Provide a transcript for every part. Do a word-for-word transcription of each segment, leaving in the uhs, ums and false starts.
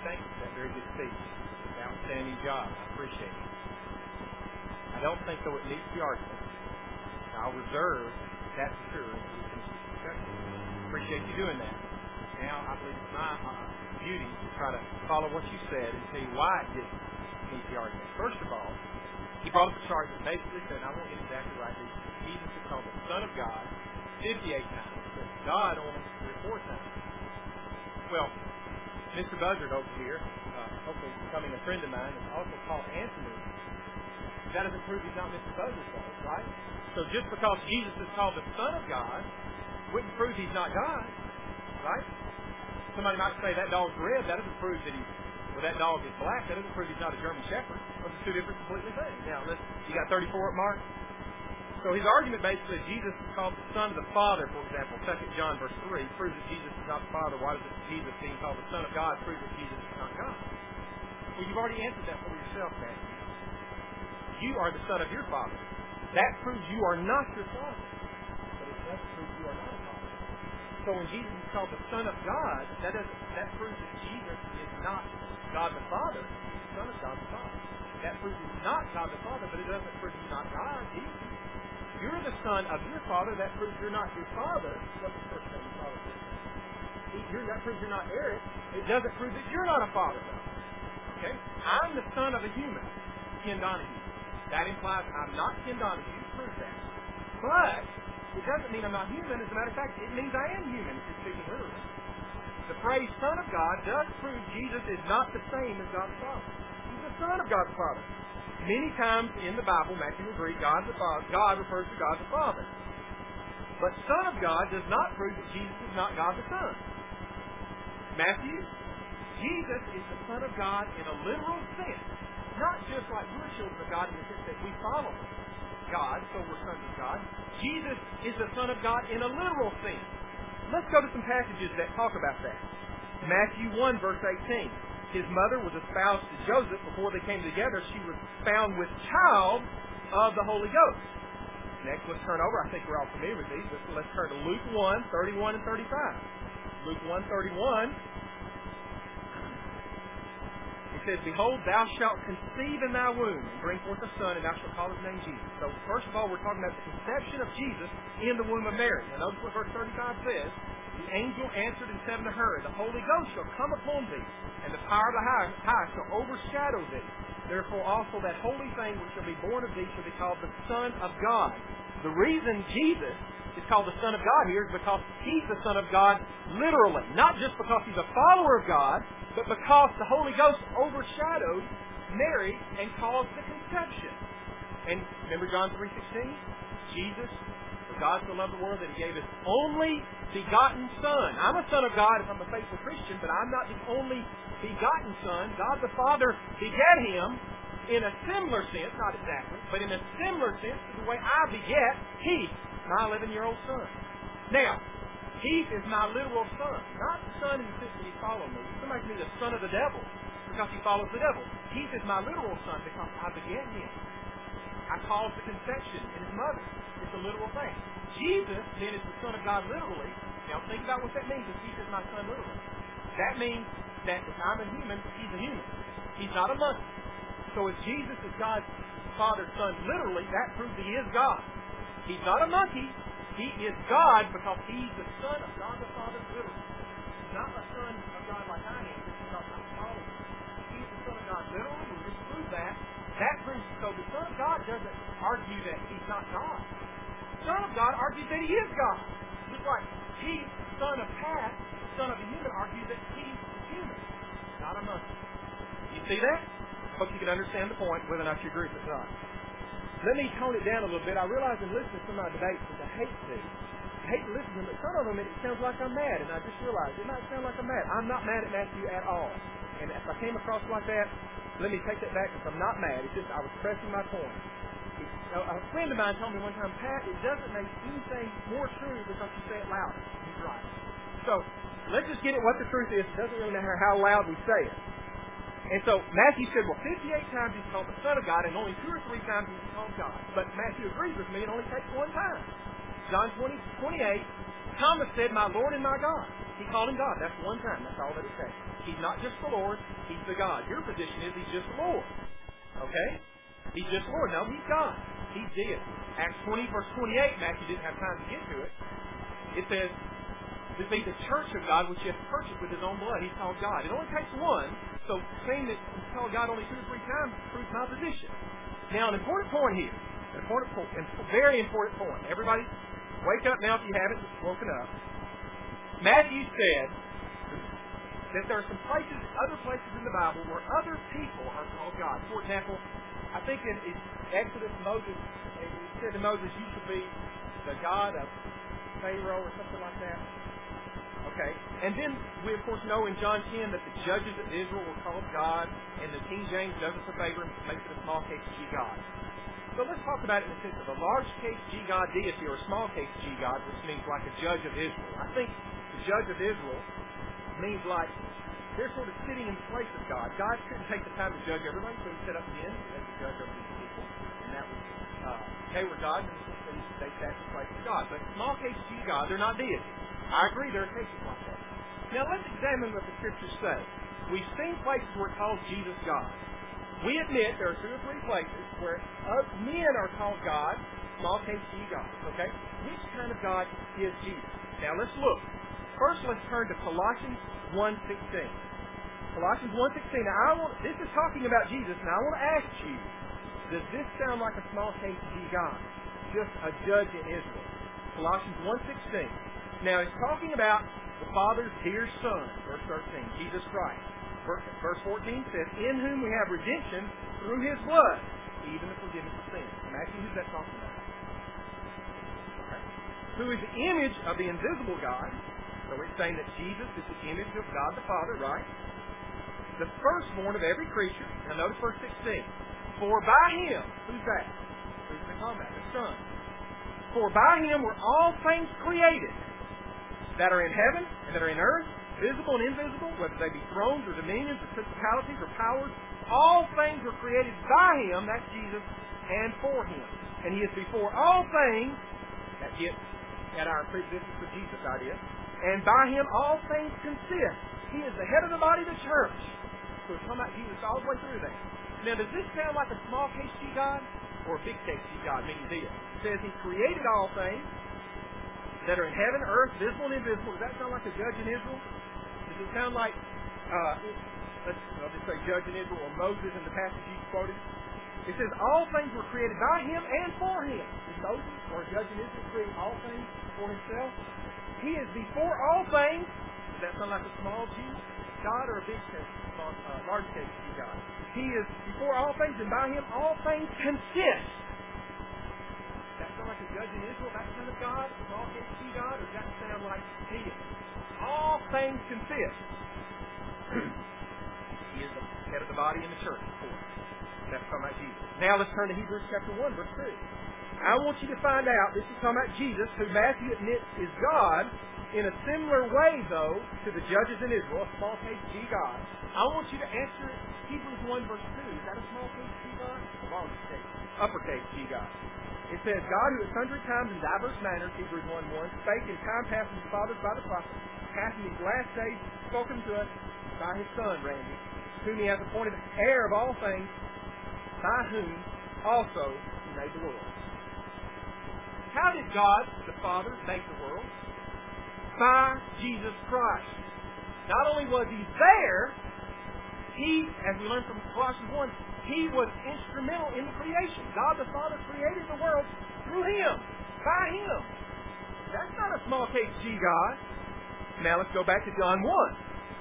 thank you for that very good speech. Outstanding job. I appreciate it. I don't think, though, it needs to be argued. I'll reserve that for sure. Appreciate you doing that. Now, I believe it's my uh, duty to try to follow what you said and tell you why it didn't need the argument. First of all, he brought up a chart that basically said, I won't get exactly right, that Jesus is called the Son of God fifty-eight times, but God only three or four times. Well, Mister Buzzard over here, uh, hopefully becoming a friend of mine, is also called Anthony. That doesn't prove he's not Mister Buzzard, though, right? So just because Jesus is called the Son of God wouldn't prove he's not God, right? Somebody might say that dog's red. That doesn't prove that he's, well, that dog is black. That doesn't prove he's not a German Shepherd. Those are two different completely things. Now, let's, you got thirty-four at Mark? So his argument basically is Jesus is called the Son of the Father, for example. Second John verse three proves that Jesus is not the Father. Why does it Jesus being called the Son of God prove that Jesus is not God? Well, you've already answered that for yourself, Matthew. You are the son of your father. That proves you are not your father. But it doesn't prove you are not a father. So when Jesus is called the Son of God, that doesn't that proves that Jesus is not God the Father, the Son of God the Father. That proves he's not God the Father, but it doesn't prove he's not God. Jesus. You're the son of your father. That proves you're not your father. What's the first name your father is? You're, that proves you're not Eric. It doesn't prove that you're not a father, though. Okay? I'm the son of a human, Ken Donahue. That implies I'm not Ken Donahue. Prove that. But it doesn't mean I'm not human. As a matter of fact, it means I am human, if you're speaking literally. The phrase Son of God does prove Jesus is not the same as God the Father. He's the Son of God the Father. Many times in the Bible, Matthew will agree, God the Father, God refers to God the Father. But Son of God does not prove that Jesus is not God the Son. Matthew, Jesus is the Son of God in a literal sense. Not just like we're children of God in the sense that we follow God, so we're sons of God. Jesus is the Son of God in a literal sense. Let's go to some passages that talk about that. Matthew one, verse eighteen. His mother was espoused to Joseph before they came together. She was found with child of the Holy Ghost. Next, let's turn over. I think we're all familiar with these. Let's, let's turn to Luke one, thirty-one and thirty-five. Luke one, thirty-one. It says, Behold, thou shalt conceive in thy womb, and bring forth a son, and thou shalt call his name Jesus. So, first of all, we're talking about the conception of Jesus in the womb of Mary. Now, notice what verse thirty-five says. The angel answered and said unto her, The Holy Ghost shall come upon thee, and the power of the high, high shall overshadow thee. Therefore also that holy thing which shall be born of thee shall be called the Son of God. The reason Jesus is called the Son of God here is because He's the Son of God literally. Not just because He's a follower of God, but because the Holy Ghost overshadowed Mary and caused the conception. And remember John three sixteen? Jesus, for God so loved the world that He gave His only begotten Son. I'm a son of God if I'm a faithful Christian, but I'm not the only begotten Son. God the Father begat Him in a similar sense, not exactly, but in a similar sense to the way I beget Heath, my eleven-year-old son. Now, Heath is my literal son, not the son in the sense that he followed me. Somebody can be the son of the devil because he follows the devil. Heath is my literal son because I beget him. I caused the conception in his mother. It's a literal thing. Jesus, then, is the Son of God literally. Now, think about what that means if He is my Son literally. That means that if I'm a human, He's a human. He's not a monkey. So if Jesus is God's Father's Son literally, that proves He is God. He's not a monkey. He is God because He's the Son of God the Father literally. He's not a Son of God like I am. This is not my father. He's the Son of God literally. We just proved that. That proves, so the Son of God doesn't argue that He's not God. The Son of God argues that He is God. Just like He, son of Pat, son of a human, argues that He's human, not a monkey. You see that? Hope you can understand the point, whether or not you agree with it or not. Let me tone it down a little bit. I realize in listening to some of my debates that I hate to. I hate to listen to them, but some of them it sounds like I'm mad, and I just realized it might sound like I'm mad. I'm not mad at Matthew at all. And if I came across like that, let me take that back because I'm not mad. It's just I was pressing my point. A friend of mine told me one time, Pat, it doesn't make anything more true because you say it louder. He's right. So, let's just get at what the truth is. It doesn't really matter how loud we say it. And so, Matthew said, well, fifty-eight times He's called the Son of God, and only two or three times He's called God. But Matthew agrees with me, it only takes one time. John twenty, twenty-eight, Thomas said, my Lord and my God. He called Him God. That's one time. That's all that it takes. He's not just the Lord, He's the God. Your position is He's just the Lord. Okay? He's just Lord. No, He's God. He's deity. Acts twenty, verse twenty-eight, Matthew didn't have time to get to it. It says, to be the church of God, which He has purchased with His own blood. He's called God. It only takes one, so saying that He's called God only two or three times proves my position. Now, an important point here. An important point. A very important point. Everybody, wake up now if you haven't woken up. Matthew said that there are some places, other places in the Bible where other people are called God. For example, I think in Exodus, Moses, he said to Moses, you should be the God of Pharaoh or something like that. Okay. And then we, of course, know in John ten that the judges of Israel were called God, and the King James does us a favor and makes it a small case G God. So let's talk about it in the sense of a large case G God deity or a small case G God, which means like a judge of Israel. I think the judge of Israel means like they're sort of sitting in the place of God. God couldn't take the time to judge everybody, so He set up men as the judge over these people. And that was, uh, they were God, and they sat in the place of God. But small case G God, they're not deities. I agree, there are cases like that. Now let's examine what the Scriptures say. We've seen places where it calls Jesus God. We admit there are two or three places where men are called God, small case G God. Okay? Which kind of God is Jesus? Now let's look. First, let's turn to Colossians one sixteen. Colossians one sixteen. Now, I want, this is talking about Jesus, and I want to ask you, does this sound like a small case G God? Just a judge in Israel. Colossians one sixteen. Now, it's talking about the Father's dear Son, verse thirteen, Jesus Christ. Verse fourteen says, in whom we have redemption through His blood, even the forgiveness of sins. Matthew, who's that talking about? Okay. Who is the image of the invisible God. So it's saying that Jesus is the image of God the Father, right? The firstborn of every creature. Now notice verse sixteen. For by Him, who's that? Who's the combat? The Son. For by Him were all things created, that are in heaven and that are in earth, visible and invisible, whether they be thrones or dominions or principalities or powers. All things were created by Him, that's Jesus, and for Him. And He is before all things. That gets at our pre-existence of Jesus idea. And by Him all things consist. He is the head of the body of the church. So it's talking about Jesus all the way through that. Now, does this sound like a small case G God or a big case G God, meaning this? It says He created all things that are in heaven, earth, visible and invisible. Does that sound like a judge in Israel? Does it sound like, uh, let's, I'll just say judge in Israel or Moses in the passage you quoted? It says all things were created by Him and for Him. Did Moses or a judge in Israel create all things for Himself? He is before all things. Does that sound like a small G God or a big case, small, uh, large case G God? He is before all things, and by Him all things consist. Does that sound like a judge in Israel, that kind of God, a small case G God, or does that sound like He is? All things consist. He is the head of the body in the church, of course. That's talking about Jesus. Now let's turn to Hebrews chapter one, verse two. I want you to find out, this is talking about Jesus, who Matthew admits is God, in a similar way, though, to the judges in Israel, a small case G God. I want you to answer Hebrews one, verse two. Is that a small case G God? A large case, uppercase G God. It says, God who at sundry times in diverse manners, Hebrews one one, spake in time past to the fathers by the prophets, hath in these last days spoken to us by His Son, Randy, whom He hath appointed heir of all things, by whom also He made the world. How did God, the Father, make the world? By Jesus Christ. Not only was He there, He, as we learned from Colossians one, He was instrumental in the creation. God the Father created the world through Him, by Him. That's not a small case G God. Now let's go back to John one.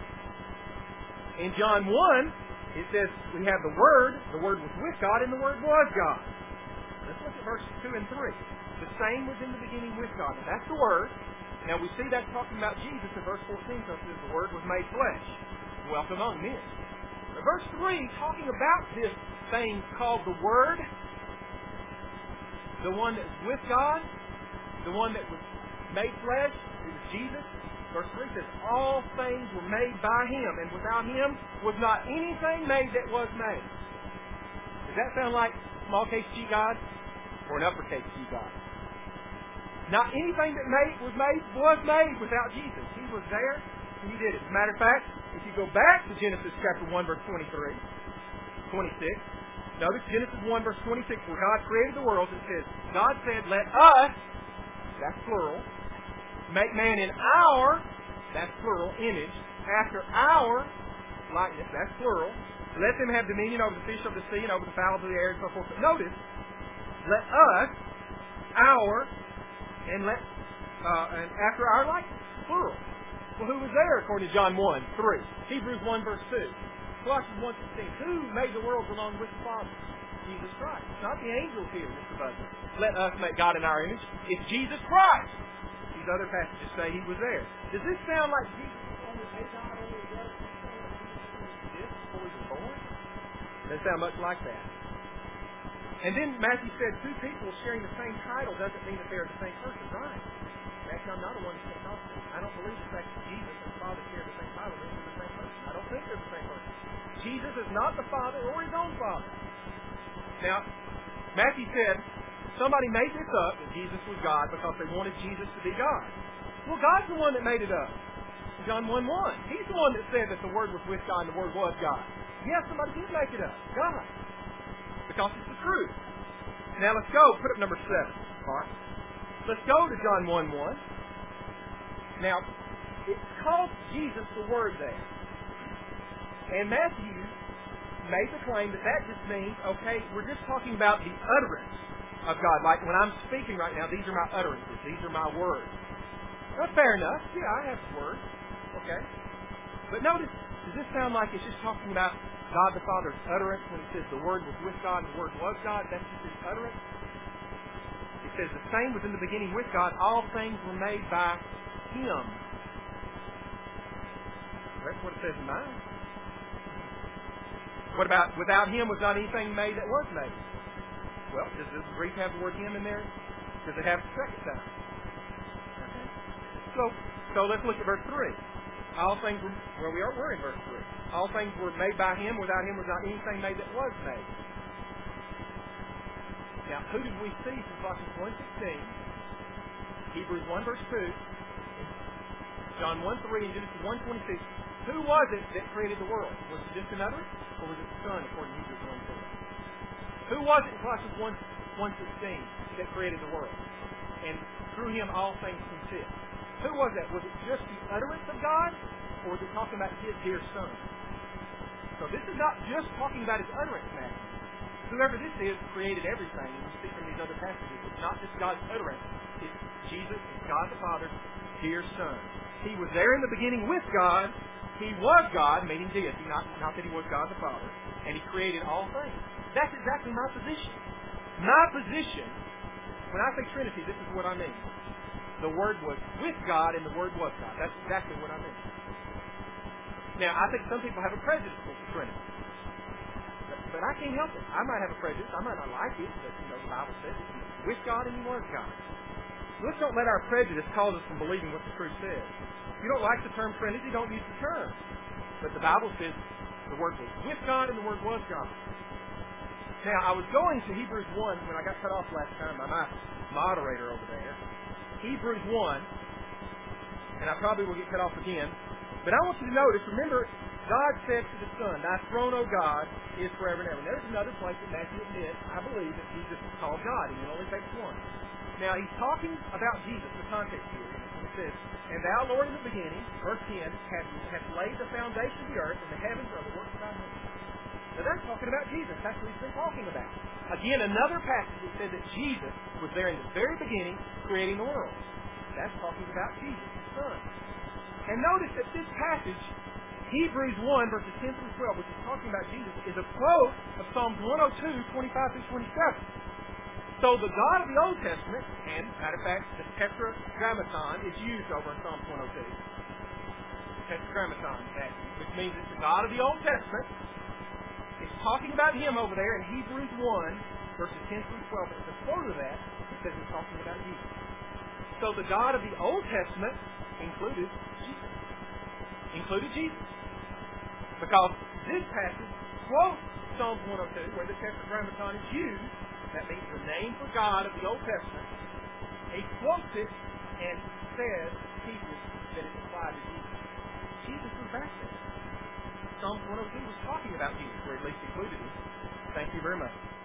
In John one, it says we have the Word, the Word was with God, and the Word was God. Let's look at verses two and three. The same was in the beginning with God. And that's the Word. Now we see that talking about Jesus in verse fourteen, so it says the Word was made flesh, dwelt among men. Now, verse three, talking about this thing called the Word, the one that was with God, the one that was made flesh, it was Jesus. Verse three says, all things were made by Him, and without Him was not anything made that was made. Does that sound like small case G God or an uppercase G God? Not anything that made was made was made without Jesus. He was there, and He did it. As a matter of fact, If you go back to Genesis chapter one, verse twenty-three, twenty-six, notice Genesis one, verse twenty-six, where God created the world, it says, God said, let us, that's plural, make man in our, that's plural, image, after our likeness, that's plural. Let them have dominion over the fish of the sea and over the fowls of the air and so forth. But notice, let us, our, and let uh, and after our likeness, plural. Well, who was there according to John one, three? Hebrews one, verse two. Colossians one, sixteen. Who made the world along with the Father? Jesus Christ. It's not the angels here, Mister Butler. Let us make God in our image. It's Jesus Christ. These other passages say He was there. Does this sound like Jesus was only a God, only a God? Before He was born? Doesn't sound much like that. And then Matthew said two people sharing the same title doesn't mean that they're the same person, right? Actually, I'm not a one that's Pentecostal. I don't believe the fact that Jesus and the Father share the same title means they're the same person. I don't think they're the same person. Jesus is not the Father or His own Father. Now, Matthew said somebody made this up that Jesus was God because they wanted Jesus to be God. Well, God's the one that made it up. John one one. He's the one that said that the Word was with God and the Word was God. Yes, somebody did make it up. God. Because it's the truth. Now let's go. Put up number seven. Mark. Let's go to John one one. Now, it calls Jesus the Word there. And Matthew made the claim that that just means, okay, we're just talking about the utterance of God. Like when I'm speaking right now, these are my utterances. These are my words. That's fair enough. Yeah, I have words. Okay. But notice, does this sound like it's just talking about God the Father's utterance when it says the Word was with God and the Word was God? That's just His utterance. It says the same was in the beginning with God. All things were made by Him. That's what it says in mine. What about without Him was not anything made that was made? Well, does the Greek have the word Him in there? Does it have the second time? Okay. So, so let's look at verse three. All things were, well, we are, we're in verse three. All things were made by Him. Without Him was not anything made that was made. Now, who did we see from Colossians one sixteen, Hebrews one verse two, John one three, and Genesis one twenty-six? Who was it that created the world? Was it just another? Or was it the Son, according to Hebrews one four? Who was it in Colossians one sixteen that created the world? And through Him all things consist. Who was that? Was it just the utterance of God? Or was it talking about His dear Son? So this is not just talking about His utterance now. Whoever this is created everything. And we see from these other passages, it's not just God's utterance. It's Jesus, it's God the Father's dear Son. He was there in the beginning with God. He was God, meaning deity, not, not that He was God the Father. And He created all things. That's exactly my position. My position, when I say Trinity, this is what I mean. The Word was with God and the Word was God. That's exactly what I mean. Now, I think some people have a prejudice against the Trinity. But, but I can't help it. I might have a prejudice. I might not like it, but you know, the Bible says He was with God and He was God. Let's don't let our prejudice cause us from believing what the truth says. If you don't like the term Trinity, don't use the term. But the Bible says the Word was with God and the Word was God. Now, I was going to Hebrews one when I got cut off last time by my moderator over there. Hebrews one, and I probably will get cut off again. But I want you to notice, remember, God said to the Son, Thy throne, O God, is forever and ever. And there's another place that Matthew admits, I believe, that Jesus is called God, and it only takes one. Now, he's talking about Jesus, the context here. It says, And thou, Lord, in the beginning, verse ten, hast laid the foundation of the earth, and the heavens are the works of thy hands. Now, that's talking about Jesus. That's what he's been talking about. Again, another passage that says that Jesus was there in the very beginning, creating the world. That's talking about Jesus, the Son. And notice that this passage, Hebrews one, verses ten through twelve, which is talking about Jesus, is a quote of Psalms one oh two, twenty-five through twenty-seven. So the God of the Old Testament, and matter of fact, the Tetragrammaton is used over in Psalms one oh two. Tetragrammaton, which means it's the God of the Old Testament. It's talking about Him over there in Hebrews one, verses ten through twelve. It's a quote of that. It says it's talking about Jesus. So the God of the Old Testament included Jesus. Included Jesus. Because this passage quotes Psalms one oh two, where the Tetragrammaton is used. That means the name for God of the Old Testament. He quotes it and says, teaches that it's applied to Jesus. Jesus was back there. Psalms one oh two was talking about Jesus, or at least included him. Thank you very much.